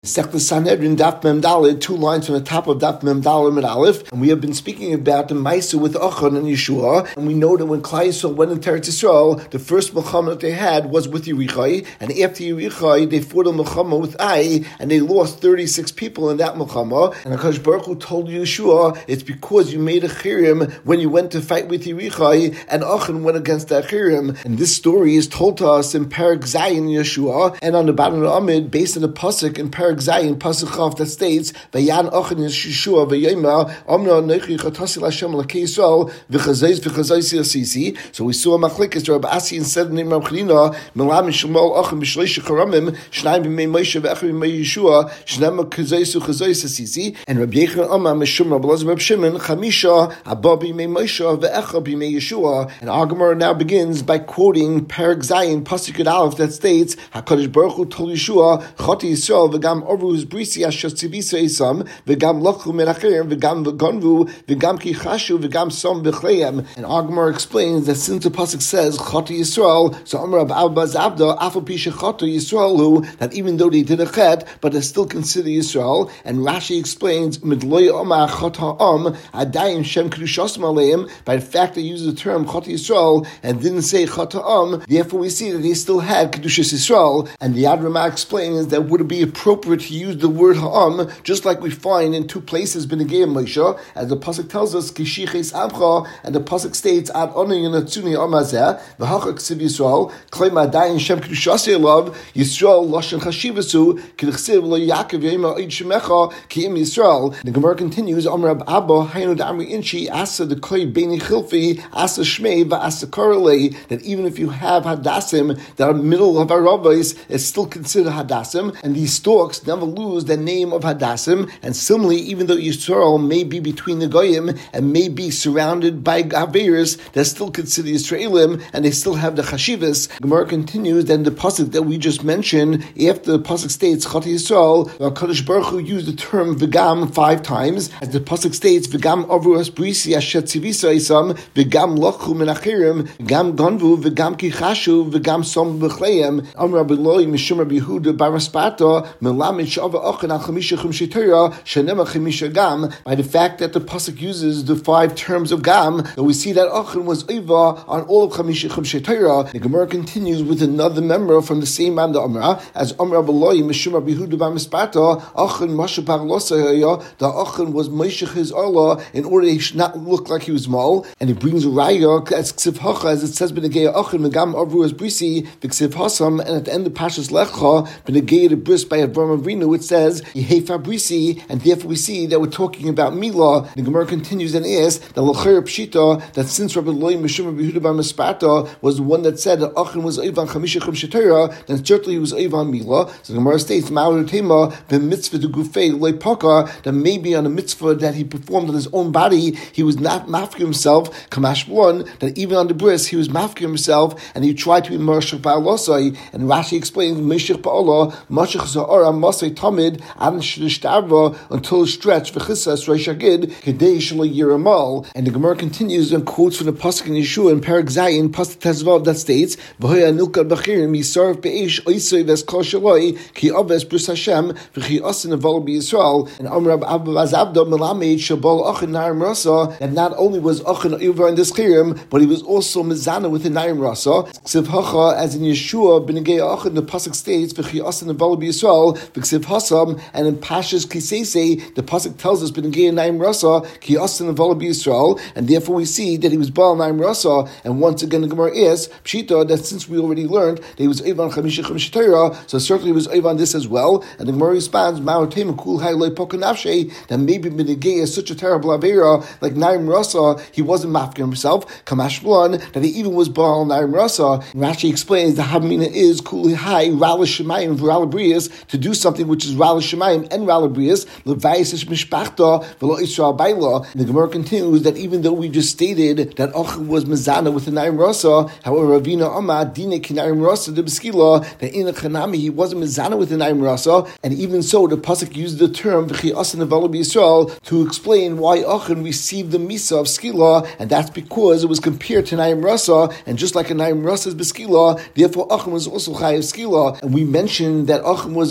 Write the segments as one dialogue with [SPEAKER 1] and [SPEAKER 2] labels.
[SPEAKER 1] Sechta Sanhedrin, Daf Mem Daled, 2 lines from the top of Daf Mem Daled Mid Aleph, and we have been speaking about the Ma'aseh with Achan and Yeshua, and we know that when Klal Yisrael went into Eretz Yisrael, the first Milchama that they had was with Yerichai, and after Yerichai, they fought a Milchama with Ai, and they lost 36 people in that Milchama, and HaKadosh Baruch Hu told Yeshua, it's because you made a Chirim when you went to fight with Yerichai, and Achan went against that Chirim, and this story is told to us in Perek Zayin Yeshua, and on the bottom of the Amid, based on the Pasuk in Perek Zayin, Pasuk Chav, that states, Vayan Achan Yeshua v'yema Amna Nechi Chatasi Lashem L'Kei Yisrael v'chazayis Yasisi. So we saw a machlekes. Rabbi Asi said the name of Chanina, Melam Shemal Achan b'Shleish Charamim, Shnayim b'Mei Moshe v'Echad b'Mei Yeshua, Shnayim Chazayis Yasisi, and Rabbi Yechon Amar Meshum Rabbi Elazar Reb Shimon Chamisha Abba b'Mei Moshe v'Echad b'Mei Yeshua. And our Gemara now begins by quoting Perek Zayin Pasuk Yud Aleph that states, HaKadosh Baruch Hu told Yeshua, Chati Yisrael v'Gam Orvu Brisi Asher Tzivisa Isam v'Gam Lochu Menachim v'Gam V'Gonvu v'Gam Kichashu v'Gam Som v'Chleim. And our Gemara explains that since the pasuk says Chati Yisrael, so Amar Abba Zabda Afal Pisha Chati Yisraelu, that even though they did a chet, but they still consider Yisrael. And Rashi explains Midloy Omar Chata Adayim Shem Kedushos Maleim, by the fact they used the term Chati Yisrael and didn't say Chata therefore we see that they still had Kedushas Yisrael. And the Yad Ramah explains that would it be appropriate to use the word ha'am, just like we find in 2 places B'negei Moshe, as the pasuk tells us Kishiches Amcha, and the pasuk states Ad Oni Yinatzuni Amazeh v'Hachak Ksiv Yisrael Klei Madayin Shem Kedushas Yelav Yisrael Lashon Chashivasu K'Chsiv Lo Yaakov Yema Eid Shemecha Ki'im Yisrael. The Gemara continues Amar Abba Haynu D'Amri Inchi Asa the Klei Beini Chilfi Asa Shmei v'Asa Korelei, that even if you have Hadassim that are middle of our rabbis, it's still considered Hadassim, and these stalks never lose the name of Hadassim. And similarly, even though Yisrael may be between the Goyim and may be surrounded by Averis, they're still considered Yisraelim, and they still have the Chashivas. Gemara continues, then the pasuk that we just mentioned, after the pasuk states Chati Yisrael, HaKadosh Baruch Hu used the term V'gam 5 times, as the pasuk states V'gam Avruas Brisi Asher Tzivisa Isam V'gam Lochu Menachirim V'gam Gonvu V'gam Kichashu V'gam Som V'chleim Amar Rabbi Loi Mishum Rabbi Yehuda Bar Maspata Melamid Shava Achan Al Chamisha Chum Shetira Shenema Chamisha Gam. By the fact that the pasuk uses the 5 terms of Gam, that we see that Achan was Eva on all of Chamisha Chum Shetira. The Gemara continues with another member from the same Manda Amra, as Amar Rabbi Loi Mishum Rabbi Yehuda Bar Maspata Achan Masha Parlosa Haya. The Achan was Meshach his Allah in order he should not look like he was Mal, and he brings a Raya as Ksiv Hacha, as it says B'negei Achan Megam Avru as Brisi V'Ksiv Hasam, and at the end of Pashas Lecha B'negei the Bris by Avram Avinu it says Yehefa Brisi, and therefore we see that we're talking about Milah. The Gemara continues and asks that L'cher Pshita, that since Rabbi Loi Mishum Rabbi Yehuda Bar Maspata was the one that said that Achan was Eivan Chamisha Chum Shetira, then certainly he was Eivan Milah. So the Gemara states Ma'or Tema the mitzvah to Gufei Loi Paka, that maybe on a mitzvah that he performed on his own body he was not mafki himself Kamash Blon, that even on the bris he was mafki himself and he tried to be Meshach Ba'alosai. And Rashi explains Meshach Ba'ala Mashach Za'ara Masay Tamid An Shishtarva until stretched V'chisas Reishagid Kedei Shlo Yiramal. And the Gemara continues and quotes from the pasuk in Yeshua in Perek Zayin Pasuk Tezvav that states V'hoya Nilkad B'chirim Yisarv Be'esh Oisei Ves Kol Shaloi Ki Aves Bris Hashem V'chi Asin Aval B'Yisrael. And Amar Abba Zabda Melamed Shabal Achan Naim Rasa, that not only was Achan over in this Chirim, but he was also Mizana with the Naim Rasa. Ksiv Hacha, as in Yeshua B'negei Achan, the pasuk states V'chi Asin Aval B'Yisrael V'ksiv Hasam, and in Pashas Kisese the pasuk tells us B'negei Naim Rasa Ki Asin Aval B'Yisrael, and therefore we see that he was Baal Naim Rasa. And once again the Gemara is Pshita, that since we already learned that he was Eivan Chamisha Chum Shetira, so certainly he was Eivan this as well. And the Gemara responds Ma'or Tema Kul Hai Loi Poka Nafshei, that maybe B'negei is such a terrible Avera like Naim Rasa, he wasn't mafkin himself Kamash Blon, that he even was Baal Naim Rasa. Rashi explains the Havamina is Kul Hai Rala Shemayim V'Rala Brias, to do something which is Rala Shemayim and Rala Brias Levayis Ish Mishpachta V'Lo Yisrael Baila. The Gemara continues that even though we just stated that Achan was Mizana with the Naim Rasa, however Ravina Amad Dine Ki Naim Rasa de Beskila, that in the Chanami he wasn't Mizana with the Naim Rasa, and even so the pasuk used the term V'chi Asin Aval B'Yisrael to explain why Achan received the Misa of Skila, and that's because it was compared to Naim Rasa, and just like a Naim Rasa is Beskila, therefore Achan was also Chayav Skila. And we mentioned that Achan was Eivan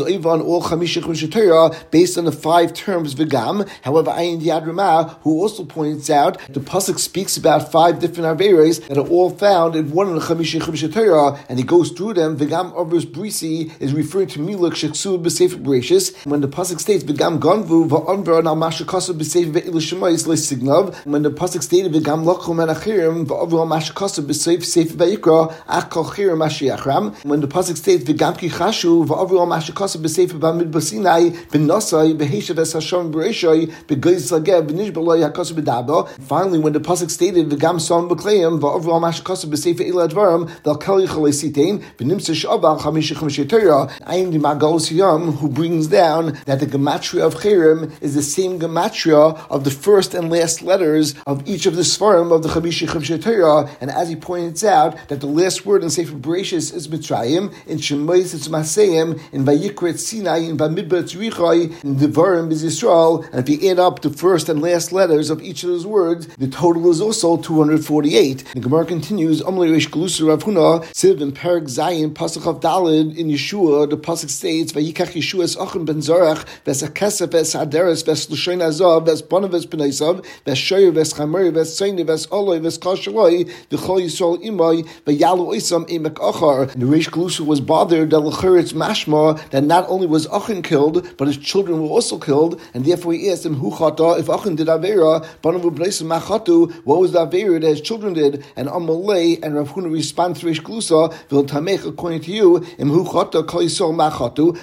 [SPEAKER 1] all Chamisha Chamisha Torah based on the 5 terms V'gam. However, Ayin Yad Ramah, who also points out the pasuk speaks about 5 different averos that are all found in one of the Chamisha Chamisha Torah, and he goes through them. V'gam Avros Brisi is referring to Miluk Sheksud B'Sefer Bereshis. When the pasuk states V'gam Gonvu V'Anvar Al Mashakasav B'Sefer Ve'il Shemayis Le'Signav, when the pasuk stated V'gam Lochum Anachirim V'Avru Al Mashakasav B'Sefer Vayikra Achal Chirim Mashiachram, when the pasuk states V'gam Ki Chashu V'Avru Al Mashakasav B'Sefer B'Amid B'Sinai B'Nosai B'Heshav Es Hashem B'Reshai B'Goyz Lagev B'Nishbaloi HaKasav B'Daba. Finally, when the pasuk stated V'gam Son B'Kleim V'Avru Al Mashakasav B'Sefer Ila Advarim V'Al Chalesitein V'Nimsa Shaval Chamisha Chamisha Torah. Ayin the Magalus Yom, who brings down that the gematria of Chirim is the same gematria of the first and last letters of each of the Sfarim of the Chamisha Chamisha Torah. And as he points out, that the last word in Sefer Bereshis is Mitzrayim, in Shemais it's Maseim, in Vayikra it's Sinai, in Bamidbar it's Richai, in Devarim is Yisrael. And if you add up the first and last letters of each of those words, the total is also 248. The Gemara continues, Amle Reish Galusa Rav Huna, Siv in Perek Zayin, Pasuk of Daled, in Yeshua, the pasuk states, "Vayikach Yeshua es Achan ben Zarach, ves Akesef ves Haderes ves Lushain Azav ves Bonav ves Benaisav ves Shoyer ves Chameri ves Seini ves Oloi ves Kol Shaloi v'Chol Yisrael Imai v'Yalu Oisam Emek Achar." And the Reish Galusa was bothered that l'cheretz mashma that not only was Achan killed, but his children were also killed, and therefore he asked him, "Hu chata? If Achan did avera, Bonav v'Benaisav machatu, what was the avera that his children did?" And Amalei and Rav Huna respond to Reish Galusa, "V'Tamech according to you, Im Hu chata Kol Yisrael machatu."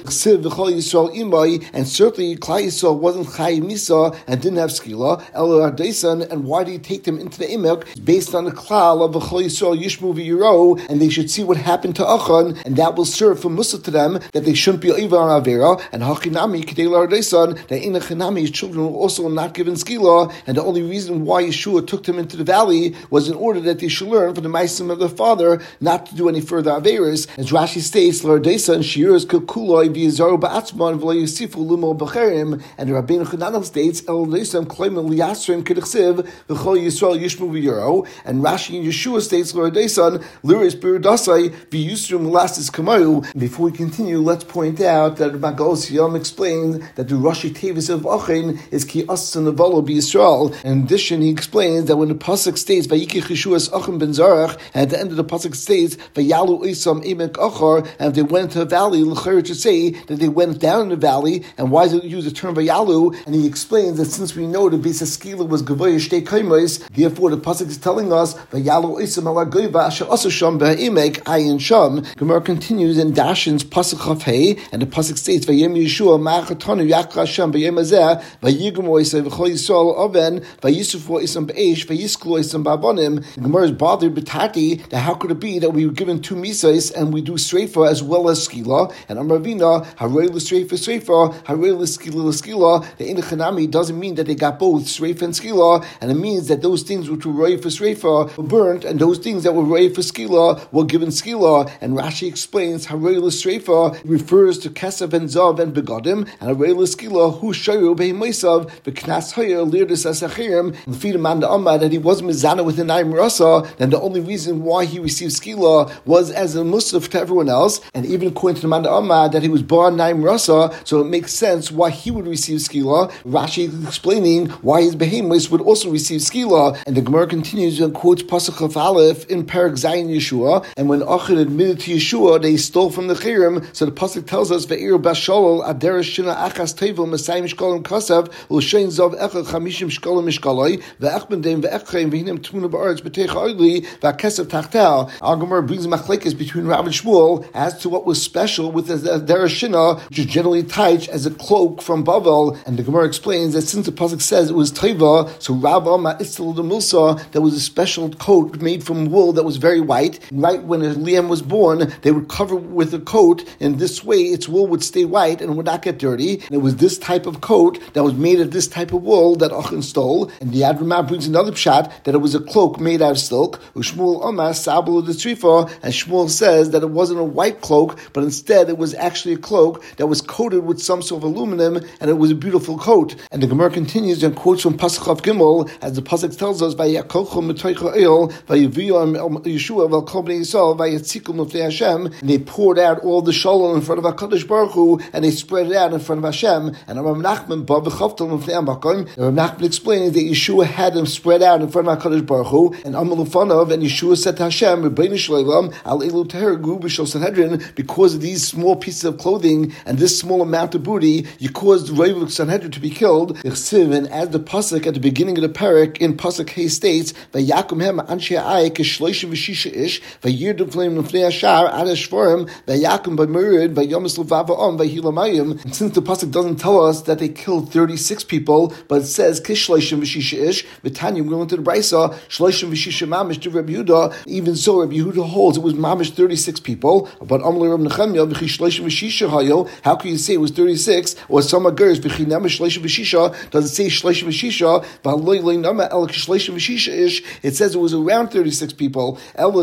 [SPEAKER 1] And certainly Klal Yisrael wasn't Chai Misa and didn't have Skila, Elo Ardeisan, and why did he take them into the Emek? Based on the Klal of Chol Yisrael Yishmu v'Yiro, and they should see what happened to Achan, and that will serve for Musa to them, that they shouldn't be Oiva on Avera, and Hachinami, Kedei Ardeisan, that in Achinami his children were also not given Skila, and the only reason why Yeshua took them into the valley was in order that they should learn from the Maisim of their father not to do any further Averas. As Rashi states, Lardeisan, Shiuras Kuloi v'Yizaru Ba'atzman v'Lo Yisifu Lumo B'Cherim, and the Rabbeinu Chananel states El Leisam Kloimel Liyasrim Kedichsiv v'Chol Yisrael Yishmu v'Yiro, and Rashi and Yeshua states Lardeisan Liris Birdasai v'Yusrim Lastis Kamayu. Before we continue, let's point out that Magalus Yom explains that the Rashi Tevis of Achin is Ki Asan Avalo b'Yisrael. In addition, he explains that when the pasuk states Vayikich Yeshua's Achan ben Zarach, and at the end of the pasuk states Vayalu Oisam Emek Achar, and if they went into a valley, l'chayr to say that they went down in the valley, and why does it use the term Vayalu? And he explains that since we know the base of Skila was Gavoya Shtei Kaimos, therefore the pasuk is telling us Vayalu Oisam ala Goiva Asher Asa Sham Ba'emek Ayin Sham. Gemara continues in Dashin's pasuk Chaf Hey, and the pasuk states Vayem Yeshua Ma'achatanu Yakra Hashem B'yem Hazeh Vayigum Oisam V'Chol Yisrael Oven Vayisufu Oisam B'Eish Vayisklu Oisam Ba'avonim. The Gemara is bothered B'Tati that how could it be that we were given 2 misais and we do streifa as well as skila? And Amravina Harei l'streifa streifa Harei l'skila l'skila. The Inachanami doesn't mean that they got both streifa and skila, and it means that those things which were roi for streifa were burnt, and those things that were roi for skila were given skila. And Rashi explains Harei l'streifa refers to kesef and zav and begadim, and Harei l'skila hu shayu behimoisav v'knas hayer lirdus asachirim. The feed of Manda Amma that he wasn't mizana with an Naim Rasa, then the only reason why he received skila was as a musaf to everyone else, and even according to the Manda Amma that he was born Naim Rasa, so it makes sense why he would receive skila. Rashi is explaining why his behemoths would also receive skila, and the Gemara continues and quotes Pasuk of Aleph in Perek Zayin Yeshua, and when Achan admitted to Yeshua they stole from the Chirim, so the Pasuk tells us Ve'ir Basholol Aderes Shina Achas Tevel Masayim Shkolim Kasav L'Shein Zav Echad Chamishim Shkolim Mishkaloi Ve'echbendem Ve'echreim Ve'hinem Tmuna Ba'aretz B'Teich Oidli Ve'Kesav Tachtel. Our Gemara brings machlekes between Rav and Shmuel as to what was special with the dereshina, which is generally tied as a cloak from Bavel. And the Gemara explains that since the pasuk says it was teva, so Rav Amma Istel the Milsa, there was a special coat made from wool that was very white. And right when Liam was born, they would cover with a coat. In this way, its wool would stay white and would not get dirty. And it was this type of coat that was made of this type of wool that Achan stole. And the Yad Ramah brings another pshat that it was a cloak made out of silk. Ushmuel Amma Sabul the Trifa, and Shmuel says that it wasn't a white cloak, but instead it was actually a cloak that was coated with some sort of aluminum, and it was a beautiful coat. And the Gemara continues and quotes from Pasuk of Gimel, as the Pasuk tells us, and they poured out all the shalom in front of HaKadosh Baruch Hu, and they spread it out in front of Hashem. And Rav Nachman explains that Yeshua had them spread out in front of HaKadosh Baruch Hu, and Yeshua said to Hashem, because of these small pieces of clothing and this small amount of booty, you caused the Reiv of Sanhedrin to be killed. And as the pasuk at the beginning of the parak in pasuk Hay states, "Vayakum hem anshe ai keshloishim v'shisha ish vayirdu fleim lefnei hashar ad hashvarim vayakum b'merid vayomis levavaom vahilamayim." And since the pasuk doesn't tell us that they killed 36 people, but it says keshloishim v'shisha ish, v'tanya we went to the brisa shloishim v'shisha mamish to Rabbi Yehuda. Even so, Rabbi Yehuda holds it was mamish 36 people. But Amli Rabbi Nechemia v'chi shloishim v'shisha hayo. How can you say it was 36? Or some agurs v'chi nema shloishim v'shisha. Does it say shloishim v'shisha? It says it was around 36 people. And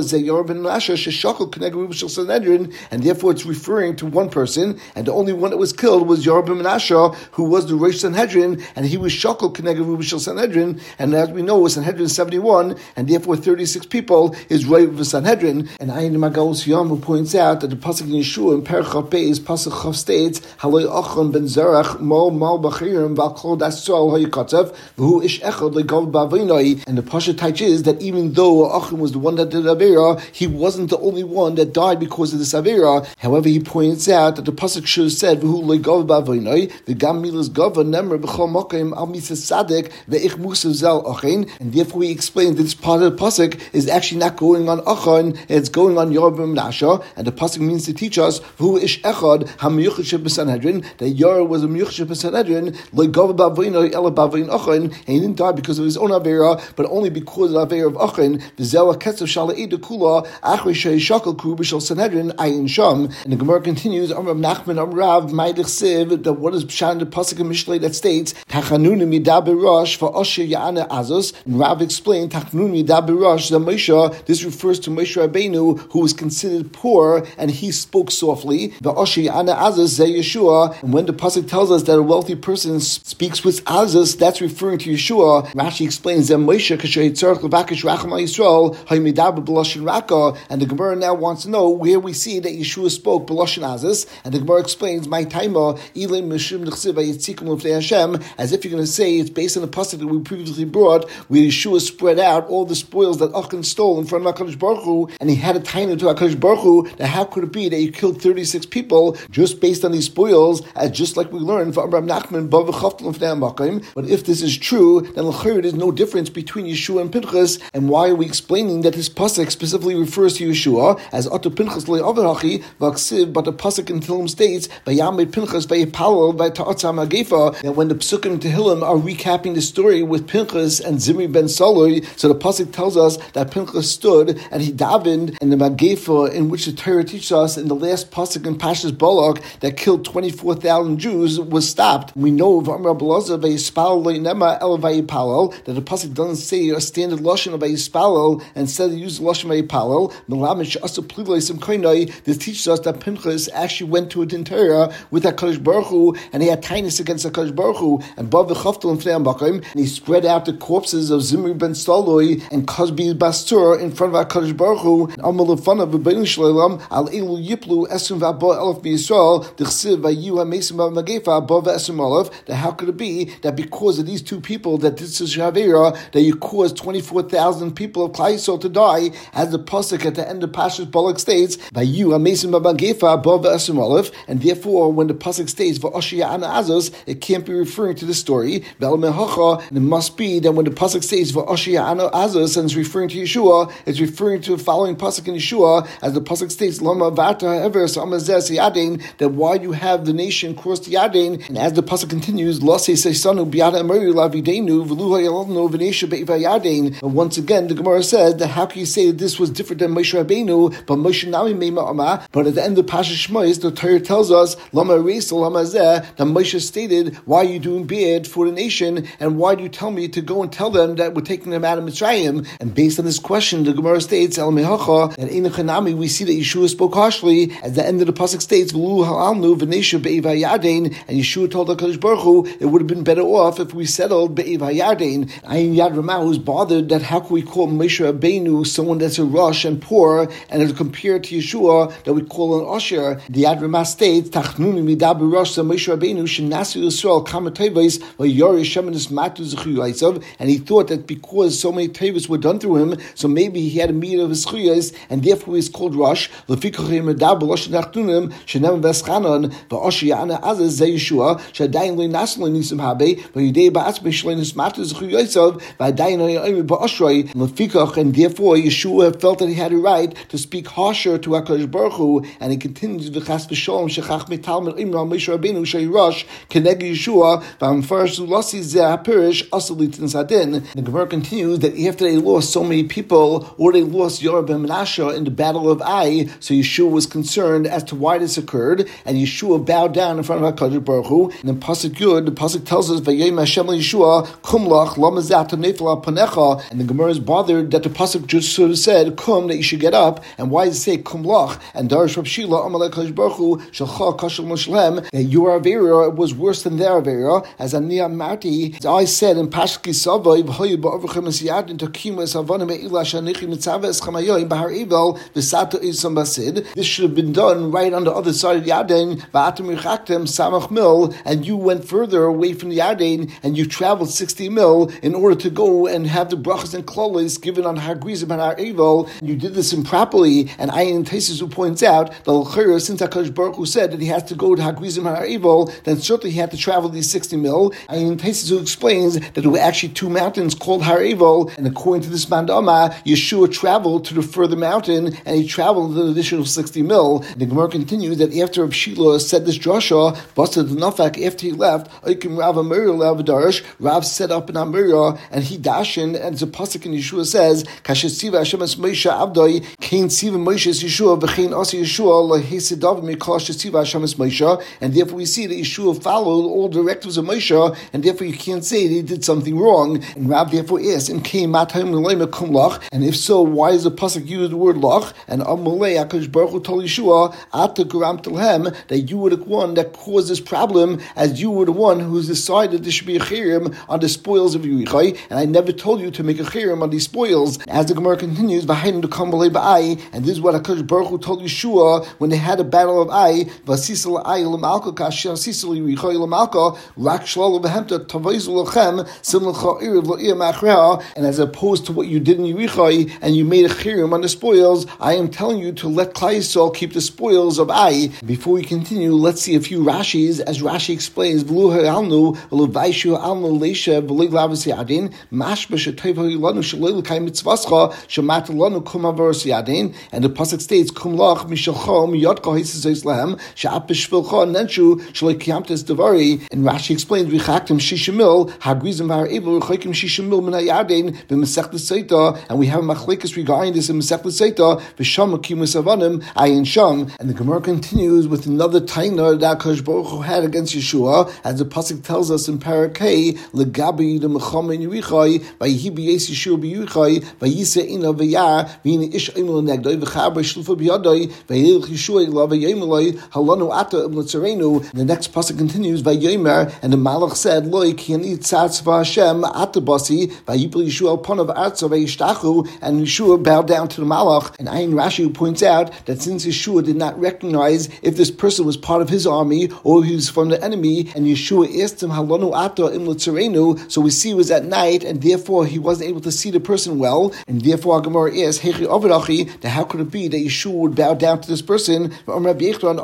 [SPEAKER 1] therefore it's referring to one person, and the only one that was killed was Yarab ben Menashe, who was the Rosh Sanhedrin, and he was Shakal Keneged Rubishal Sanhedrin, and as we know, it was Sanhedrin 71, and therefore 36 people is Reiv of Sanhedrin. And Ayin Magalus Yom, who points out that the pasuk in Yeshua in Perach Beis pasuk Chav states Haloi Achon ben Zerach Mo Mal Bachirim Valkol Dasol Hayikatzev V'hu Ish Echad Legov Bavinoi. And the pasuk teaches that even though Achon was the one that did Avera, he wasn't the only one that died because of this Avera. However, he points out that the pasuk should have said V'hu Legov Bavinoi the Gam Milas Gava Nemer B'chol Mokim Al Mitzvah Sadik Ve'ich Musav Zel Achin. And therefore he explained that this part of the pasuk is actually not going on Achon, it's going on Yarab ben Menashe, and the pasuk means to teach us who ish echad hamiyuchad b'Sanhedrin, that Yara was a miyuchad b'Sanhedrin, legov b'avino ela b'avin achin, and he didn't die because of his own avera, but only because of the avera of achin. V'zel ketzav shalei dekula achri sheishakal kru b'shal Sanhedrin ayin sham. And the Gemara continues, Amar Nachman Amrav Ma'idich Siv, that what is pshat the pasuk in Mishlei that states Tachanun midah b'rosh va'osher ya'ana azos. And Rav explained Tachanun midah b'rosh the Moshe. This refers to Moshe Rabbeinu, who was considered poor, and he spoke softly. The Oshi Ana Azaz Zeh Yeshua. And when the pasuk tells us that a wealthy person speaks with Azaz, that's referring to Yeshua. Rashi explains that Moshe Kasher Yitzarach Levakish Racham Yisrael Haymidab B'Loshin Raka. And the Gemara now wants to know where we see that Yeshua spoke B'Loshin Azaz. And the Gemara explains, "My taima Ilay Mishum Nechsiv Yitzikum L'Fnei Hashem," as if you're going to say it's based on the pasuk that we previously brought, where Yeshua spread out all the spoils that Achan stole in front of HaKadosh Baruch Hu, and he had a taina to HaKadosh Baruch Hu that how could it be that you killed 36 people just based on these spoils, as just like we learned from Rav Nachman. But if this is true, then there's no difference between Yeshua and Pinchas, and why are we explaining that this pasuk specifically refers to Yeshua as Oto Pinchas le'averachi v'aksiv, but the pasuk in Tehillim states Vayamid Pinchas v'yipalel v'ta'atzam hagefa. That when the psukim in Tehillim are recapping the story with Pinchas and Zimri ben Saloi, so the pasuk tells us that Pinchas stood and he davened, and the Magefa in which the Torah teaches us in the last pasuk in Pashas Balak that killed 24,000 Jews was stopped. We know that the pasuk doesn't say a standard lashon of Vayispalel and instead use the lashon Vayipalel. This teaches us that Pinchas actually went to a din Torah with HaKadosh Baruch Hu, and he had tightness against HaKadosh Baruch Hu, and he spread out the corpses of Zimri ben Saloi and Kozbi Bastur in front of HaKadosh Baruch Hu. That how could it be that because of these two people that this is Shavira, that you caused 24,000 people of Klai Yisrael to die, as the pasuk at the end of Pashas Balak states, and therefore when the pasuk states it can't be referring to this story. And it must be that when the pasuk states and it's referring to Yeshua, it's referring to the following pasuk in Yeshua, as the pasuk states that why you have the nation cross the Yadain, and as the pasuk continues, once again the Gemara says that how can you say that this was different than Moshe Rabbeinu, but Moshe Nami Meima'ama, but at the end of Pasha Shmois the Torah tells us that Moshe stated, why are you doing bad for the nation, and why do you tell me to go and tell them that we're taking them out of Mitzrayim? And based on this question, the Gemara states that we see that Yeshua spoke harshly, as the end of the pasuk states, and Yeshua told HaKadosh Baruch Hu, it would have been better off if we settled Be'ev HaYarden. Ayin Yad Ramah was bothered that how can we call Moshe Rabbeinu someone that's a rush and poor, and as compared to Yeshua that we call an Osher. The Yad Ramah states, Tachnuni midaber rosh Moshe Rabbeinu shenasu Yisrael kama tevos v'yori shemenis matu zechuyos. And he thought that because so many tevos were done through him, so maybe he had a meat of his chuyos, and therefore he is called Rosh. Lefikach midaber rosh Tachnunim shenem veschanon v'oshi yana azaz ze Yeshua shadayin lo nasu lo nisim habe v'yidei ba'atzmei shleinis matu zechuyos v'adayin lo yomi ba'oshroi. Lefikach, and therefore Yeshua felt that he had a right to speak harsher to HaKadosh Baruch Hu, and he continues v'chas v'sholom shechach metalmid imra Moshe Rabbeinu shei Rosh keneg Yeshua v'amfarash zulasi ze ha'pirish asalitin sadin. The Gemara continues that after they lost so many people, or they lost Yorah ben Menashe in the battle of Ai, so Yeshua was concerned as to why this occurred, and Yeshua bowed down in front of HaKadosh Baruch Hu. And in Pasuk Yud, the Pasuk tells us v'yom Hashem Yeshua kumlach lamazat nefla panecha, and the Gemara is bothered that the Pasuk just sort of said kum, that you should get up, and why does it say kumlach? And Darish Rav Shila Amalek HaKadosh Baruch Hu shalcha kashal moshlem, that your avera was worse than their avera, as Aniyah Marti, as I said in Pashki Savoi v'hoyu ba'ovrchem esiyad into kimus avanim eila shanichi mitzaveh eschamayoyim bahar evel v'sato isam basid. This should have been done right on the other side of the Yarden, v'atem yichaktem samach mil, and you went further away from the Yarden, and you traveled 60 mil in order to go and have the brachas and klolis given on Har Grizim and Har Evel. You did this improperly, and Ayin Taisus, who points out that l'chayra, since HaKadosh Baruch Hu said that he has to go to Har Grizim and Har Evel, then certainly he had to travel these 60 mil. Ayin Taisus, who explains that there were actually two mountains called Har Evel, and according to this Mandama, Yeshua traveled to the further mountain, and he traveled an additional 60 mil. The Gemara continues that after Rav Shila said this drasha, Basa the Nafak, after he left, Oikim Rav Amir Lav Darish, Rav set up an Amira, and he dashin, and the pasuk in Yeshua says, Kashesiva Hashem es Moshe Abdoi, Kain Siva Moshe es Yeshua, V'chein Asi Yeshua, Lahesidav Mikol Shesiva Hashem es Moshe, and therefore we see that Yeshua followed all directives of Moshe, and therefore you can't say that he did something wrong. And Rav therefore asks, and if so, why is the pasuk use the word lach? And Amalei HaKadosh Baruch Hu told Yeshua, Ata Garam Telhem, that you were the one that caused this problem, as you were the one who's decided there should be a chirim on the spoils of Yerichai, and I never told you to make a chirim on these spoils. As the Gemara continues, and this is what HaKadosh Baruch Hu told Yeshua when they had a battle of Ai, Vasisal Ai Lamalka Kasher Sisal Yerichai Lamalka Rak Shlal Vehemta Tavayzul Lachem Simlacha Iriv La'ir Machreha, and as opposed to what you did in Yerichai and you made a chirim on the spoils, I am telling you to let Klal Yisrael keep the spoils of Ai. Before we continue, let's see a few Rashis. As Rashi explains, V'lu ha'alnu v'lu alnu leisha v'lig lavas yadin mashba shetoiv ha'ilanu shalil kai mitzvascha shamat lanu kum avaros yadin, and the pasuk states kum lach mishalchom yodka hisazois lahem sha'ap b'shvilcha nenshu shalei kiyamtes davari. And Rashi explains v'chaktim shishimil hagrizim v'ha'evil v'chaykim shishimil min ha'yadin v'mesech l'seita, and we have a machlekes regarding this in Mesech l'seita v'sham akimus avanim ayin sham. And the Gemara continues with another taina that HaKadosh Baruch Hu had against Yeshua, as the pasuk tells us in Parakei, legabi the mecham in Yerichai, vayihi b'yes Yeshua b'Yerichai, vayise ina v'yar, v'yine ish imel negdoi, v'char b'shlufa b'yadoi, v'yilch Yeshua ila v'yemeloi, halanu ata im l'tzarenu. The next pasuk continues, vayomer, and the Malach said, loi ki ani tzatz v'Hashem ata basi, vayipel Yeshua al panav arza v'yishtachu, and Yeshua bowed down to the Malach. And Ayin Rashi points out that since Yeshua did not recognize if this person was part of his army or he was from the enemy, and Yeshua asked him, halanu ata im l'tzarenu, so we see it was at night, and therefore he wasn't able to see the person well, and therefore our Gemara asks, hechi avadachi, that how could it be that Yeshua would bow down to this person? That Rabbi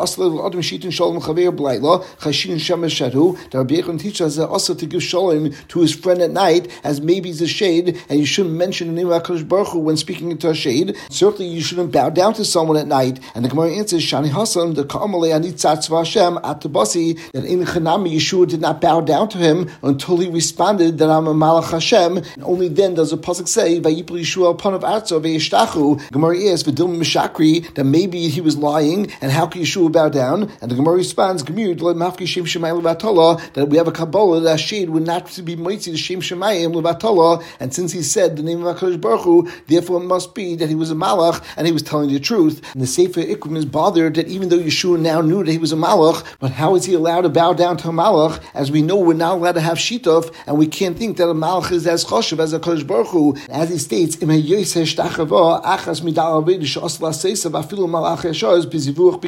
[SPEAKER 1] Yechon teaches us that also to give shalom to his friend at night, as maybe he's a shade, and you shouldn't mention the name of HaKadosh Baruch Hu when speaking into a shade. Certainly you shouldn't bow down to someone at night. And the Gemara answers, Shani Hasan, the Ka'amalei Anitzatz V'Hashem Atabasi, that in Chanami Yeshua did not bow down to him until he responded that I'm a Malach Hashem, and only then does the pasuk say Vayipol Yeshua upon of Arza V'Yishtachu. Gemara asks V'Dilma Mishakri, that maybe he was lying, and how can Yeshua bow down? And the Gemara responds Gemir Mafki Shem Shemayim Levatala, that we have a Kabbalah that shade would not to be Moitzi the Shem Shemayim Levatala, and since he said the name of HaKadosh Baruch Hu, therefore it must be that he was a Malach and he was telling the truth. And the Sefer Ikrim is bothered that even though Yeshua now knew that he was a Malach, but how is he allowed to bow down to a Malach? As we know, we're not allowed to have Shitov, and we can't think that a Malach is as choshev as a HaKadosh Baruch Hu. As he states, Im achas midal avidish osla seisa vafilu Malach yeshaz bizivuch bekito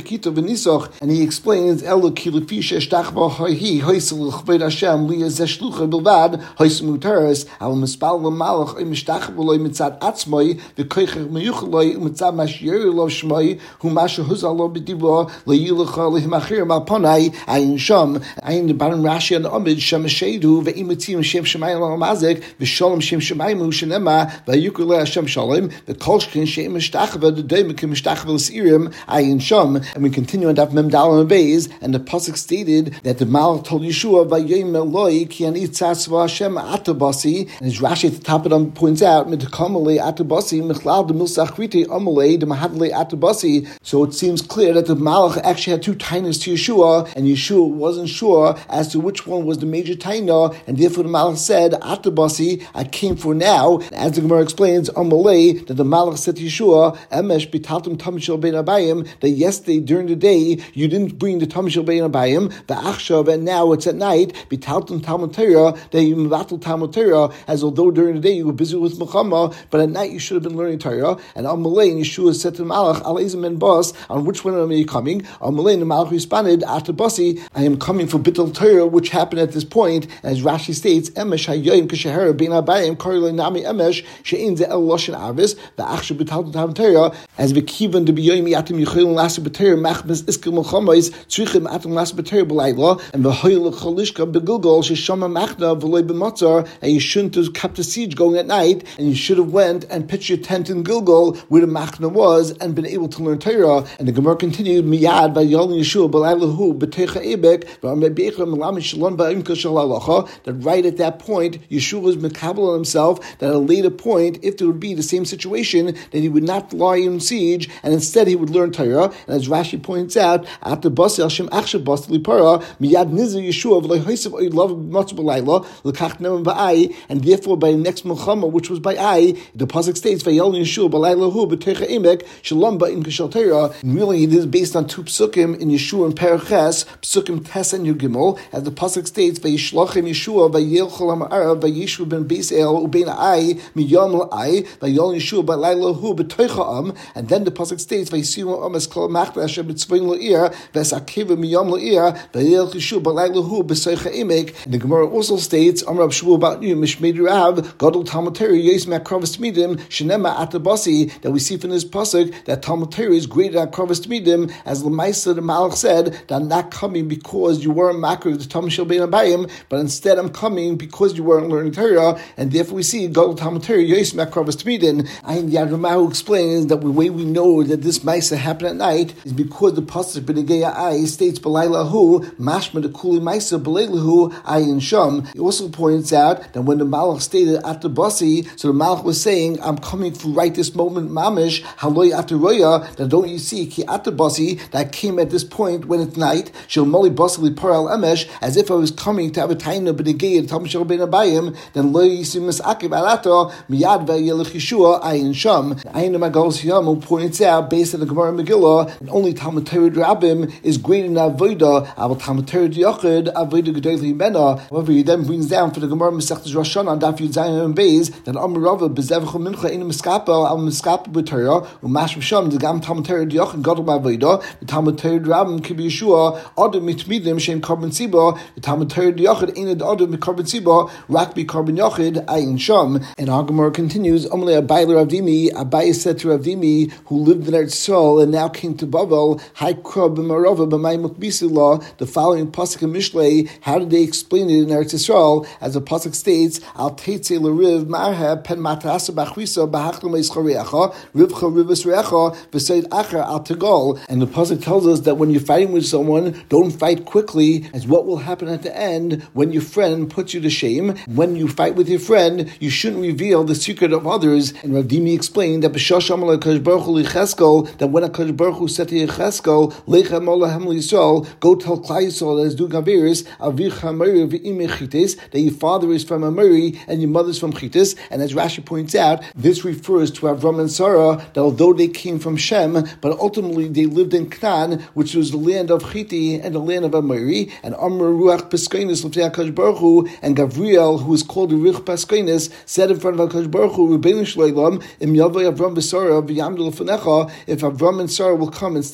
[SPEAKER 1] Nisach, and he explains Elu Kilifisha Shtachva Hahi Hoisel Chved Hashem Liya Zeshlucha Bilvad Hoismu Teres Al Mispal Malach Imshtachva Mitzad Atzmai V'Koicher Meyuchaloi Mitzad Mashieri Lo Shmai Hu Masha Huzalo B'Diva Leyilacha Lehimachir Malponai Ayin Sham Ayin the Baran Rashi and Omid Shem Shedu Ve'imitzim Shem Shemayim Mazik V'Shalom Shem Shemayim Shenema V'Yukule Hashem Shalom V'Kolshkin Shem Mishtachva the Deimekim Mishtachva L'Sirim Ayin Sham. And we continue on Daf Mem Daled and Beis, and the pasuk stated that the Malach told Yeshua Vayom Eloi Ki Ani Tzatzva Hashem Atabasi, and as Rashi at the top of them points out Mitkamale Atabasi Michlal the Milsachrite Amalei the Mahadle Atabasi. So it seems clear that the Malach actually had two tainas to Yeshua, and Yeshua wasn't sure as to which one was the major taina, and therefore the Malach said Atabasi, I came for now. And as the Gemara explains Amalei, that the Malach said to Yeshua Emesh Bitaltum Tamishal Ben Abayim, that yesterday during the day you didn't bring the Tamishal Ben Abayim, the Achshav, and now it's at night Bitaltum Talmud Torah, that you Mevatel Talmud Torah, as although during the day you were busy with Mechama, but at night you should have been learning Torah. And Amalei, and Yeshua said to the Malach Al-Ezim and Bas, on which one am I coming? Amalei, and the Malach responded Atabasi, I am coming for Bittul Torah, which happened at this point. As Rashi states, Emesh Hayoyim Keshahara Ben Abayim Korle Nami Emesh Shein Ze El Loshen Avis the Achshav Bitaltum Talmud Torah, as Bekivan to be Yomi Atim Yichilin Lasu B'Torah Machmas Iskel Melchamais Tzrichim Atim Lasu B'Torah B'Layla, and V'Hoyel Chalishka B'Gilgal Sheshama Machna V'Loy B'Motzar, and you shouldn't have kept the siege going at night, and you should have went and pitched your tent in Gilgal where the Machna was and been able to learn Torah. And the Gemara continued Miyad V'Yol Yeshua B'Laylahu B'Techa Ebek V'Amebeicha Melamish Shalom Ba'imka Shalalacha, that right at that point Yeshua was Mekabel on himself that at a later point, if there would be the same situation, that he would not lie in siege, and instead he would learn Torah. And as Rashi points out, after Basi Hashem Achshav Basi Lipara Miyad Nizer Yeshua V'Lo Hoysev Oy Love Matzah B'Layla L'Kach Neman Ba'ai, and therefore by the next Melchama, which was by Ai, the pasuk states Vayol Yeshua B'Layla Hu B'Techa Emek Shalom Ba'im Kishal Torah. And really it is based on two psukim in Yeshua and Paraches, psukim Tes and Yugimel, as the pasuk states Vayishlachem Yeshua Vayel Cholam Arav Vayishu Ben Beis El Ubein Ai Miyam L'Ai Vayol Yeshua B'Layla Hu B'Toicha Am, and then the pasuk states Vayisimu Am Es Kol Machna Asher B'Tzvayin L'Ir V'Esakiva Miyam L'Ir Vayel Yeshua B'Layla Hu B'Seicha Emek. And the Gemara also states Amar Shmuel about you Mishmei Rav Gadol Talmud Torah Yos Ma'Kravas Tmidim Shenema Atabasi, that we see from this pasuk that Talmud Torah is greater than Kravas Tmidim, as L'Maisa the Malach said that I'm not coming because you weren't makar the Tamishal Ben Abayim, but instead I'm coming because you weren't learning Torah, and therefore we see Gadol Talmud Torah Yos Ma'Kravas Tmidim. And Yad Ramahu explains that the way we know that this Maisa happened at night is because the pasuk B'Negei Ai states B'Layla Hu Mashma the Kuli Maisa B'Layla Hu Ayin Sham. He also points out that when the Malach stated after Basi, so the Malach was saying, I'm coming for right this moment, Mamish, Haloi after Roya, that don't you see, Ki after Basi, that came at this point when it's night, Shel Moli Basili Paral Emesh, as if I was coming to have a Taina B'Negei and Tamishal Ben Abayim, then Lo Yisimis Akib Alato, Miyad Vayelech Yeshua Ayin Sham. Ayin Magalos Yamu points out, based on the Gemara Megillah, that only Talmud Torah Rabbim is greater than Avodah, Aval Talmud Torah Yochid, Avodah Gedol Yimena. However, he then brings down for the Gemara Masechtas Rosh Hashanah on Daf Yud Zayin and Beis that Amar Rava B'Zevach Mincha in Miskapel Al Miskapel B'Torah U'Mash Sham the Gam Talmud Torah Yochid Gadol Avodah the Talmud Torah Rabbim Kibi Yeshua Adam Mitmidim Shem Korban Tziba the Talmud Torah Yochid Einad Adam Korban Tziba Rak Bi Korban Yochid Ayin Sham. And our Gemara continues Amalei Abai Ravdimi Abai said to Ravdimi, who lived in Eretz Yisrael and now came to Bavel, Hai Krab B'Marova B'May Mukbisilah, the following pasuk in Mishlei, how did they explain it in Eretz Yisrael? As the pasuk states, Al Teitze L'Riv Marha Pen Matasa B'Achvisa B'Hachlam Eischarecha Rivcha Rivas Recha V'Seid Acher Al Tegol. And the pasuk tells us that when you're fighting with someone, don't fight quickly, as what will happen at the end when your friend puts you to shame. When you fight with your friend, you shouldn't reveal the secret of others. And Rav Dimi explained that B'Shosh Amalei Kadosh Baruch Hu Licheskel, that when a Kadosh Baruch Hu said to Yecheskel, Lecha Molahem Yisrael, go tell Klai Yisrael that is doing Averis, Avicha Meri V'Imei Chites, that your father is from Ameri and your mother is from Chites. And as Rashi points out, this refers to Avram and Sarah, that although they came from Shem, but ultimately they lived in Canaan, which was the land of Chiti and the land of Ameri. And Amr Ruach Peskonis L'Fnei HaKadosh Baruch Hu, and Gavriel, who is called the Ruach Peskonis, said in front of HaKadosh Baruch Hu, Rebbeinu Shleilam, Im Yavai Avram V'Sarah V'Yamdu L'Fnecha, if Avram and Sarah will come and stand in front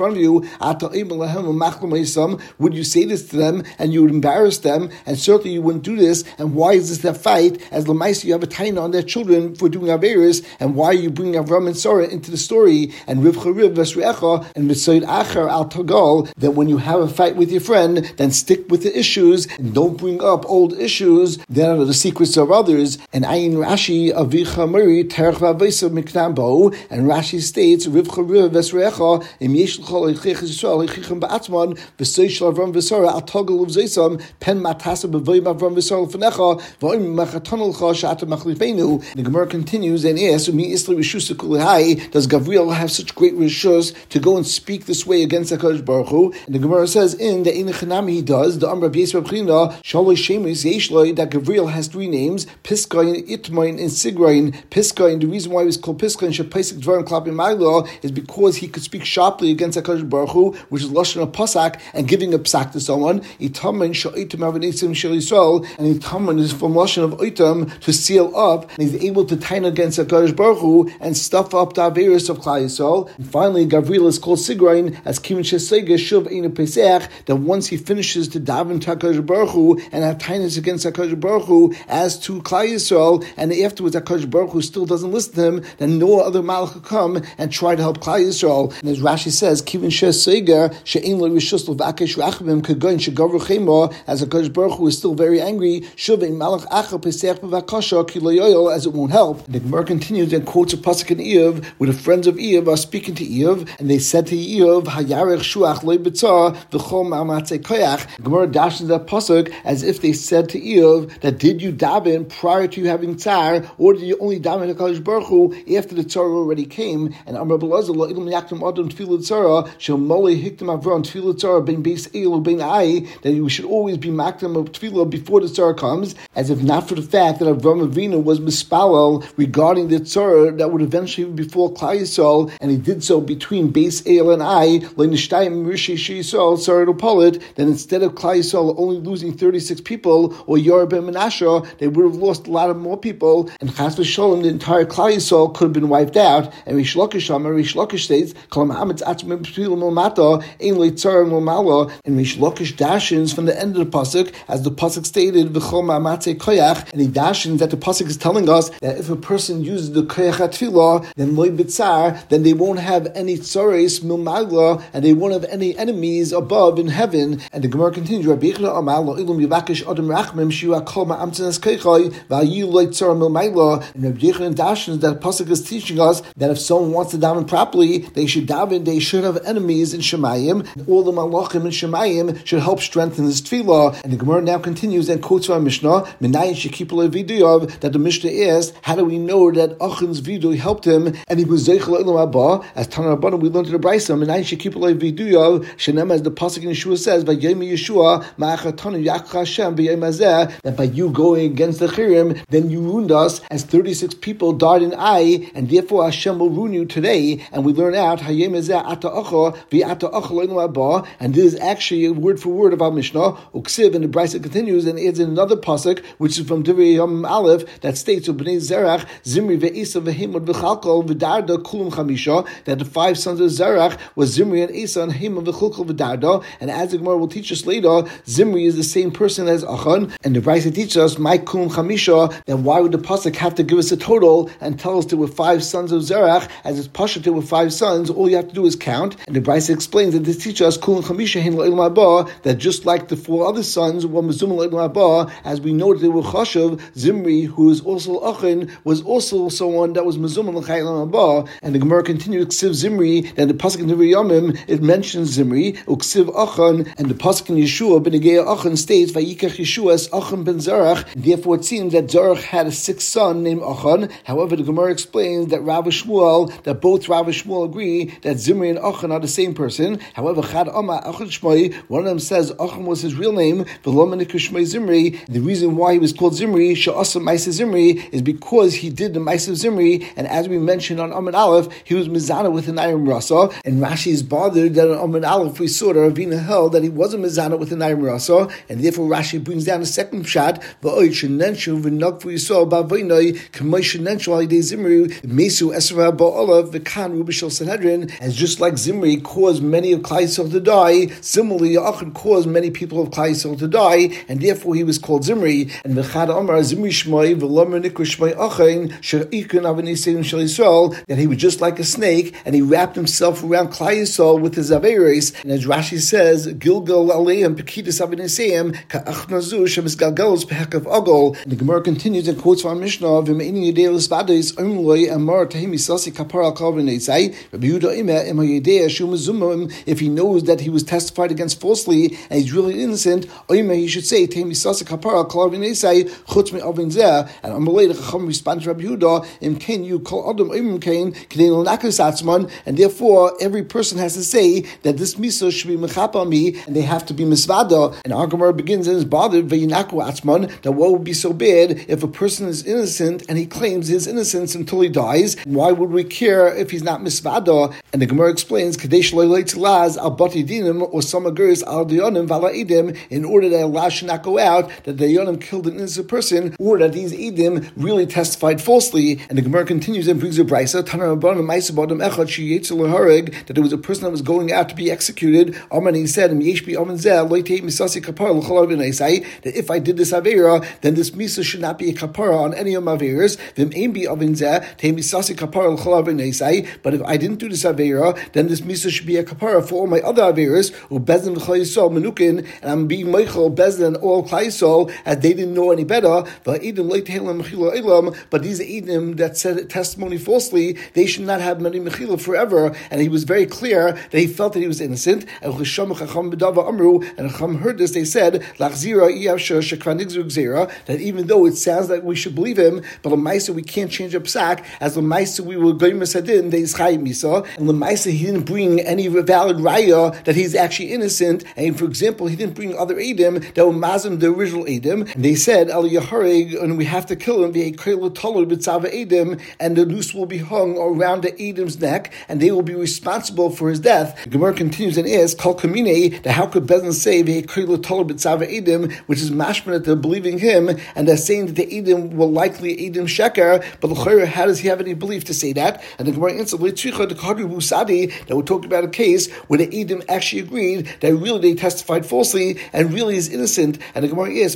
[SPEAKER 1] front of you, would you say this to them and you would embarrass them? And certainly you wouldn't do this. And why is this that fight? As Lamaisa, you have a taina on their children for doing Averis, and why are you bringing Avram and Sarah into the story? And Rivcha Riv Vesrecha and Mitzayid Acher Al Tagal, that when you have a fight with your friend, then stick with the issues and don't bring up old issues that are the secrets of others. And Ayin Rashi Avicha Mari Terech Vavesa Miknambo, and Rashi states Rivcha Riv Vesrecha Im Yesh L'chol Eichech Yisrael Eichechem Ba'atzman V'Seish Avram V'Sarah Al Tagal of Zeisam Pen Matasa B'Voyim Avram V'Sarah L'Fnecha V'Oim Machatanol Cha Shata Machlifenu. The Gemara continues and asks, does Gabriel have such great rishus to go and speak this way against HaKadosh Baruch Hu? And the Gemara says, in the Einechanami he does, the Amr of Yisrael B'china, Shaloi Shemis Yeshloi, that Gabriel has three names, Piskayin, Itmain, and Sigrain. Piskayin, the reason why he was called Piskayin, Shepesik Dvarim Klapim Magla, is because he could speak sharply against HaKadosh Baruch Hu, which is Lashon of Pasak, and giving a psak to someone. Itamin, Sha'itim Avanesim Shel Yisrael, and Itamin is from Lashon of Oitam, to seal up, and he's able to taina against HaKadosh Baruch Hu and stuff up the Averis of Klal Yisrael. And finally, Gabriel is called Sigrain, as Kivin Shesega Shuv Einu Pesach, that once he finishes to daven to HaKadosh Baruch Hu and have tainas against HaKadosh Baruch Hu as to Klal Yisrael, and afterwards HaKadosh Baruch Hu still doesn't listen to him, then no other Malach will come and try to help Klal Yisrael. And as Rashi says, Kivin Shesega She'ein Lo Rishus Lo V'akesh Rachamim Kagoin Shegavru Chema, as HaKadosh Baruch Hu is still very angry, Shuv Ein Malach Achar Pesach B'Vakasha Kiloyoyel, as it won't help. The Gemara continues and quotes a pasuk in Eov, where the friends of Eov are speaking to Eov, and they said to Eov, Hayarech Shuach Lo B'Tzar V'Chol Ma'amatze Koyach. The Gemara dashes that pasuk as if they said to Eov that did you daven prior to you having tsar, or did you only daven HaKadosh Baruch Hu after the tsar already came? And Amar Belazar Lo Ilum Yaktim Adam Tfilut Tzara Shel Molei Hiktim Avron Tfilut Tzara Ben Beis El Ben Ai, that you should always be maktim of Tfilah before the tsar comes, as if not for the fact that Avram Avinu was mispalel regarding the tzara that would eventually befall Klal Yisrael, and he did so between Beis El and I, then instead of Klal Yisrael only losing 36 people, or Yoreh ben Menashe, they would have lost a lot of more people, and Chas v'Sholem, the entire Klal Yisrael could have been wiped out. And Rish Lakish states, and Rish Lakish dashins from the end of the pasuk, as the pasuk stated, and he dashins that the pasuk is telling us that if a person uses the koyach atfilah, then loy bitzar, then they won't have any tzares milmagla, and they won't have any enemies above in heaven. And the Gemara continues, Rabbi Yechila Amar lo ilum yivakish adam rachmim shiu akol ma'amtzenas koychay v'ayu loy tzar milmagla. And Rabbi Yechila dashins that pasuk is teaching us that if someone wants to daven properly, they should have enemies in Shemayim. All the malachim in Shemayim should help strengthen this tefillah. And the Gemara now continues and quotes from Mishnah, that the Mishnah asked, how do we know that Achan's vidu helped him and he was zeichel elam haba? As Tana Rabbanan, we learned to the Brisa, Menayin shekipulei viduyav, shenem, as the pasuk in Yeshua says, Vayemi Yeshua ma'achatanu yakcha Hashem b'yom hazeh, that by you going against the Chirim, then you ruined us, as 36 people died in Ai, and therefore Hashem will ruin you today. And we learn out Hayem hazeh ata acha v'ata acha elam haba, and this is actually a word for word of our Mishnah. Uksiv, and the Brisa continues and adds in another pasuk, which is from Divrei Yom Aleph, that states of Bnei Zerach, Zimri ve'Esa v'Hemod v'Chalkol v'Darda kulum chamisha, that the 5 sons of Zerach was Zimri and Esa and Hemod v'Chalkol v'Darda. And as the Gemara will teach us later, Zimri is the same person as Achan, and the Brisa teaches us my kulum chamisha. Then why would the pasuk have to give us a total and tell us there were 5 sons of Zerach? As it's pasuk there were 5 sons, all you have to do is count. And the Brisa explains that this teaches us kulum chamisha hin la'ilum haba, that just like the 4 other sons were mezumah la'ilum haba, as we know that they were chashav, Zimri, who is also Achan, was also someone that was mezumah l'chayim haba. And the Gemara continues, Ksiv Zimri, that the pasuk in Divrei Yomim, it mentions Zimri, Uksiv Achan, and the pasuk in Yeshua ben Negeya Achan states, Vayikach Yeshua es Achan ben Zerach. Therefore it seems that Zerach had a 6th son named Achan. However, the Gemara explains that Rav Shmuel, that both Rav Shmuel agree that Zimri and Achan are the same person. However, Chad Amma Achan Shmoi, one of them says Achan was his real name, Zimri. The reason why he was called Zimri, Sha'asa Maisa Zimri, is because he did the Maisa Zimri, and as we mentioned on Amud Aleph, he was Mizana with an Iron Rasa, and Rashi is bothered that on Amud Aleph we saw that Ravina held that he wasn't Mizana with an Iron Rasa, and therefore Rashi brings down a second shot, V'oid Shenenshu V'nok V'yisol Ba'voinoi K'moy Shenenshu Alidei Zimri Mesu Esra Ba'olav V'kan Rubishal Sanhedrin, as just like Zimri Zimri caused many of Klal Yisrael to die, similarly Achad caused many people of Klal Yisrael to die, and therefore he was called Zimri. And V'chad Amar Zimri Shmoi V'lomer Nikra Shmoi Achain She'ikun Avanisayim Shel Yisrael, that he was just like a snake, and he wrapped himself around Klal Yisrael with his Averis. And as Rashi says, Gilgal Aleim Pekidus Avanisayim Ka'achnazu Shemisgalgalos Pehekav Agol. And the Gemara continues and quotes from Mishnah, V'meini Yedeus Vadis Omloi Amar Tehim Misasi Kapar Al Kalvinezai Rabbi Yehuda Ima Ema Yedei Shum Zumim. If he knows that he was testified against falsely and he's really innocent, Ima he should say Tehim Misasi Kapar Al Kalvinezai Chutz Me Avin Zeh. And Amalei the Chacham responds to Rabbi Yehuda, Im Kain you call Adam Im Kain K'nei L'Nakas Atzman, and therefore every person has to say that this Misa should be Mechapa me, and they have to be Misvada. And our Gemara begins and is bothered V'yinaku Atzman, that what would be so bad if a person is innocent and he claims his innocence until he dies? Why would we care if he's not Misvada? And the Gemara explains Kadesh Loilei Tzilaz Al Bati Dinim or Samagurs Al Dionim Vala Edim, in order that Allah should not go out that the Yonim killed an innocent person, or that these Edim really testified falsely. And the Gemara continues and brings a brisa that there was a person that was going out to be executed. And he said that if I did this avera, then this misa should not be a kapara on any of my averas. But if I didn't do this avera, then this misa should be a kapara for all my other averas. And I'm being Michael Bezdin all Klal Yisrael, as they didn't know any better. But these Edim that said testimony falsely, they should not have many mechila forever. And he was very clear that he felt that he was innocent. And Chacham heard this, they said that even though it sounds like we should believe him, but l'maisa we can't change up psak, as l'maisa we will goyim sadin they is chayim misa, and l'maisa he didn't bring any valid raya that he's actually innocent. And for example, he didn't bring other edim that were mazim the original edim, and they said al yaharig, and we have to kill him, and the noose will be hung around the edim's neck, and they will be responsible for his death. The Gemara continues and asks, Kol Kamine, that how could Bezdin say edim, which is mashman that they're believing him, and they're saying that the edim will likely edim sheker, but how does he have any belief to say that? And the Gemara answers, that we're talking about a case where the edim actually agreed that really they testified falsely and really is innocent. And the Gemara asks,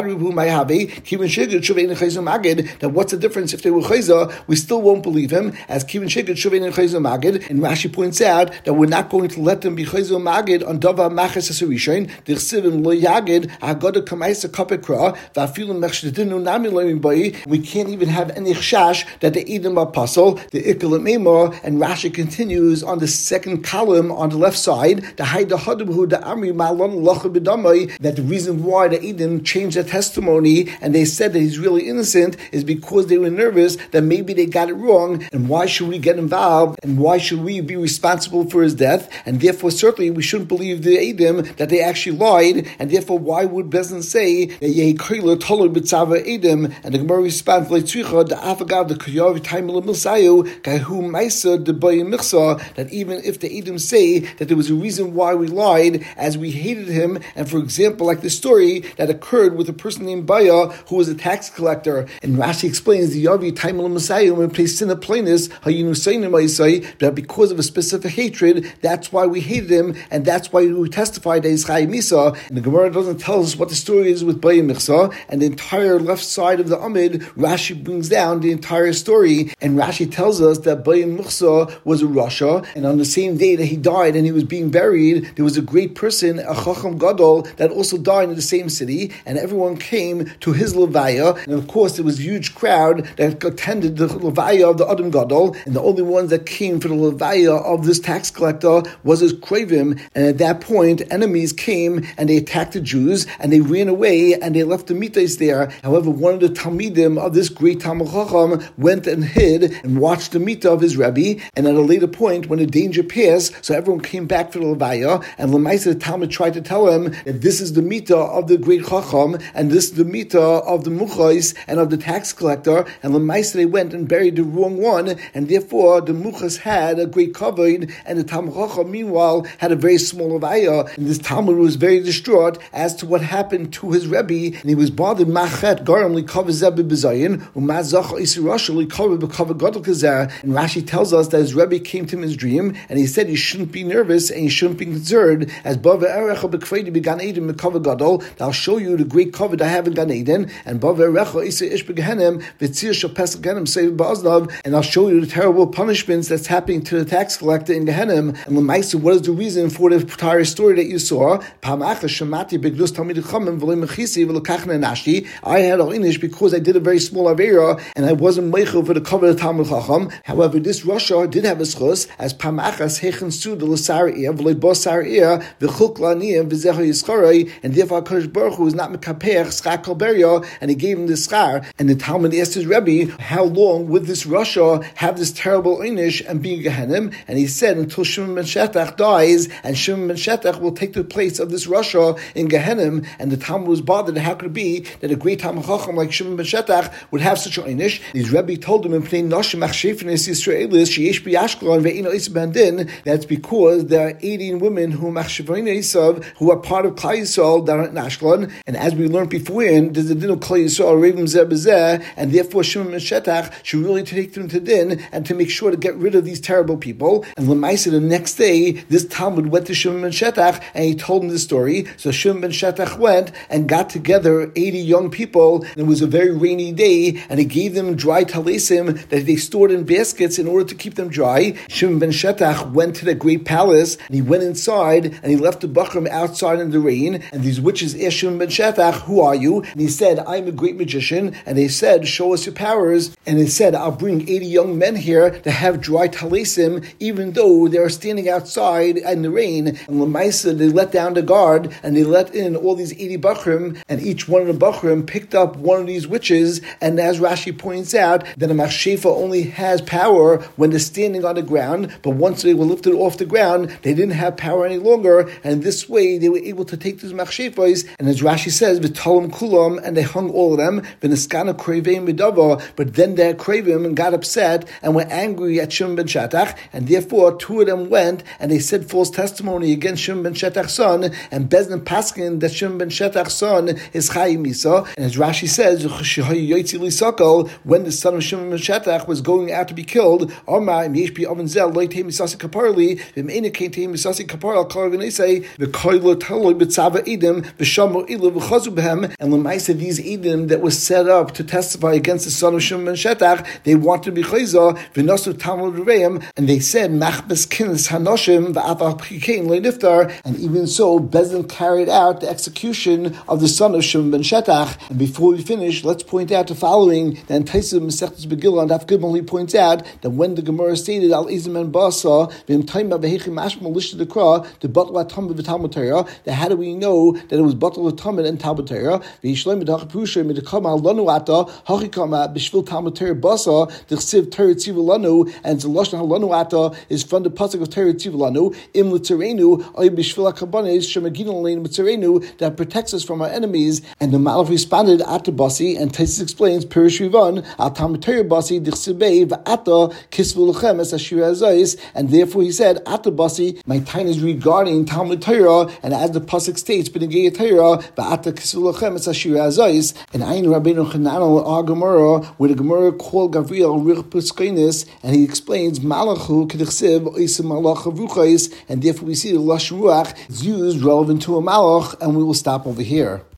[SPEAKER 1] that what's the difference if they were chayza? We still won't believe him, as Kivin Sheged Shuvein and Chayzo Magid. And Rashi points out that we're not going to let them be Chayzo Magid on Dava Machas Asarishain. The Chsivim Lo Yagid Hagoda Kamaisa Kapekra Vafilim Mechshdinu Nami Loim Bai. We can't even have any chashash that the Edom apostle, the Ikalim Emor. And Rashi continues on the second column on the left side, the Haida Hadabhu the Amri Malon Locha Bidamai, that the reason why the Edom changed their testimony and they said that he's really innocent is because they were nervous that maybe they got it wrong, and why should we get involved, and why should we be responsible for his death, and therefore certainly we shouldn't believe the Edom that they actually lied, and therefore why would Bezdin say that Yehikrilah Tolor B'tzava Edom? And the Gemara responds, that even if the Edom say that there was a reason why we lied, as we hated him, and for example, like the story that occurred with a person named Baya, who was a tax collector, and Rashi explains the Yavi Time al Messiah when placed in a plainness, that because of a specific hatred, that's why we hated him, and that's why we testified that he's Chayim Misa. And the Gemara doesn't tell us what the story is with Baya Michsa, and the entire left side of the Amid, Rashi brings down the entire story, and Rashi tells us that Baya Michsa was a Rasha, and on the same day that he died and he was being buried, there was a great person, a Chacham Gadol, that also died in the same city, and everyone came to his Levaya, and of course there was a huge crowd that attended the Levaya of the Adam Gadol, and the only ones that came for the Levaya of this tax collector was his Kravim, and at that point enemies came and they attacked the Jews, and they ran away and they left the mitais there. However, one of the Talmidim of this great Talmud Chacham went and hid and watched the mita of his Rebbe, and at a later point when the danger passed, so everyone came back for the Levaya, and Lamaisa the Talmud tried to tell him that this is the mita of the great Chacham, and this is the mita of the Muchais and of the tax collector, and Lamaisa they went and buried the wrong one, and therefore the Muchas had a great kavod, and the Talmud Chacham meanwhile had a very small Levaya, and this Talmud was very distraught as to what happened to his Rebbe, and he was bothered. Machet garam li kavod zeb b'zayin umazach isirashal li kavod b'kavod gadol kazer. And Rashi tells us that his Rebbe came to him in his dream, and and he said you shouldn't be nervous and you shouldn't be concerned, as I'll show you the great covet I have in Gan Eden, and I'll show you the terrible punishments that's happening to the tax collector in Gehenna. And Lemaisa, what is the reason for the entire story that you saw? I had Inish because I did a very small Avera and I wasn't Meichel for the cover of the Talmud Chacham. However, this Rasha did have a schus as Pamachas Hechen Sud L'Sariyah V'Leibos Sariyah V'Chuk Laniyah V'Zecha Yischarai, and therefore Hakadosh Baruch Hu is not Mekapech Schar Kol Beria, and he gave him the schar. And the Talmud asked his Rebbe, how long would this Rasha have this terrible Inish and be Gehenim? And he said until Shimon ben Shetach dies, and Shimon ben Shetach will take the place of this Rasha in Gehenim. And the Talmud was bothered. How could it be that a great Talmud Chacham like Shimon ben Shetach would have such an Einish? His Rebbe told him in plain Nashim Achshefinis Yisraelis Sheyesh B'Ashkelon Ve'ino Isa Bandin. That's because there are 18 women who are part of Klal Yisrael down at Ashkelon. And as we learned beforehand, there's a din of Klal Yisrael Revim Zeh B'Zeh, and therefore Shimon ben Shetach should really take them to din and to make sure to get rid of these terrible people. And Lemaisa, the next day, this Talmud went to Shimon ben Shetach and he told him the story. So Shimon ben Shetach went and got together 80 young people, and it was a very rainy day, and he gave them dry talesim that they stored in baskets in order to keep them dry. Shimon ben Shetach went to the great palace, and he went inside, and he left the Bachram outside in the rain, and these witches asked Shimon ben Shetach, who are you? And he said, I'm a great magician. And they said, show us your powers. And he said, I'll bring 80 young men here to have dry talesim, even though they're standing outside in the rain. And Lemaisa, they let down the guard, and they let in all these 80 Bachram, and each one of the Bachram picked up one of these witches. And as Rashi points out, that a Machshefa only has power when they're standing on the ground, but once they were lifted off the ground, they didn't have power any longer, and this way they were able to take these Machshefas, and as Rashi says, V'talam kulam, and they hung all of them, V'niskana krevim midava, but then they krevim and got upset and were angry at Shimon ben Shetach, and therefore two of them went and they said false testimony against Shimon ben Shetach's son, and Bezdin Paskin that Shimon ben Shetach's son is Chayim Misa, and as Rashi says, when the son of Shimon ben Shetach was going out to be killed, and Lemaisa, these Edom that was set up to testify against the son of Shimon ben Shetach, they wanted to be chayza, v'nasu Talmud Reveim, and they said machbes kinis hanoshim v'aval pchikein le'niftar, and even so, Bezdin carried out the execution of the son of Shimon ben Shetach. And before we finish, let's point out the following. Then Taisa Masechtas Begillah and Daf Gimel, he points out that when the Gemara stated Al Izim and Basa v'imtaima v'heichim mashma lishta dekra the batla tamid v'talmud Torah, that how do we know that it was batla tamid and Talmud Torah? V'yishleim b'dach pusha midikama lanu ata hachikama b'shvil Talmud Torah basa d'chsiv Torah tzivu lanu, and the lashon halanu ata is from the pasuk of Torah tzivu lanu im l'tzarenu oy b'shvil hakabanes shemaginu lein mitzarenu, that protects us from our enemies. And the Malach responded ata basi, and Taisus explains Pirish Rivan al Talmud Torah basi d'chsibei v'ata kisvu lechem es ashir azayis, and therefore he said ata basi, my time is regarding Talmud Torah, and as the pasuk states b'negei Torah v'ata kisvu lechem es ashir azayis. And Ayin Rabbeinu Chananel our Gemara, where the Gemara called Gavriel Rich Puskainis, and he explains Malachu k'dechsiv oisim malach avruchais, and therefore we see the Lashon Ruach is used relevant to a malach, and we will stop over here.